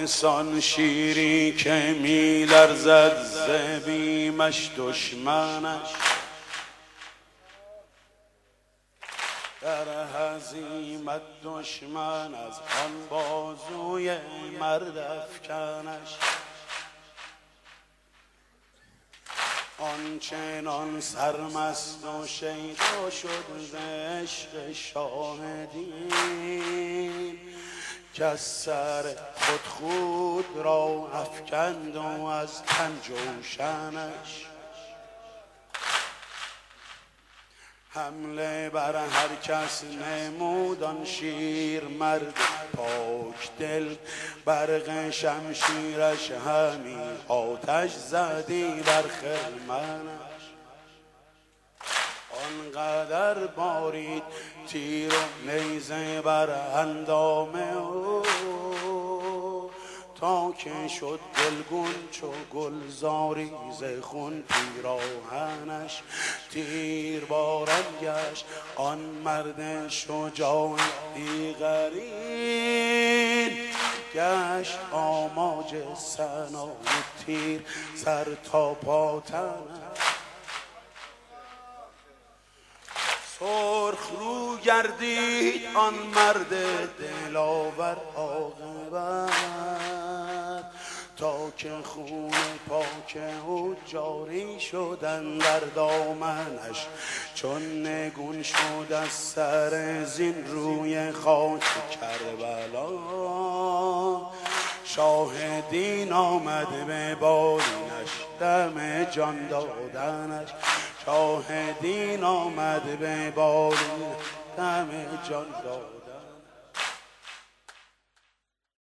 آنسان شیری که می لرزد ز بیمش دشمنش، در هزیمت دشمن از آن بازوی مرد افکنش. آنچنان سرمست و شیدا شد ز عشق شاهدین که از سر خود را افکند و از تن جوشنش. حمله بر هر کس نمود آن شیر مرد پاک دل، برق شمشیرش همی آتش زدی بر خرمنش. آنقدر بارید تیر و نیزه بر اندام او تا که شد دلگون چو گلزاری ز خون پیراهنش. تیر باران گشت آن مرد شجاع دیگرین، گشت آماج ثنا و تیر سر تا پا تنش. سرخ رو گردید آن مرد دلاور عاقبت تا که خون پاک او جاری شدن در دامنش. چون نگون شد از سر زین روی خاک کربلا، شاهدین آمد به بالینش دم جان دادنش. شاهدین آمد به بالین دم جان دادنش.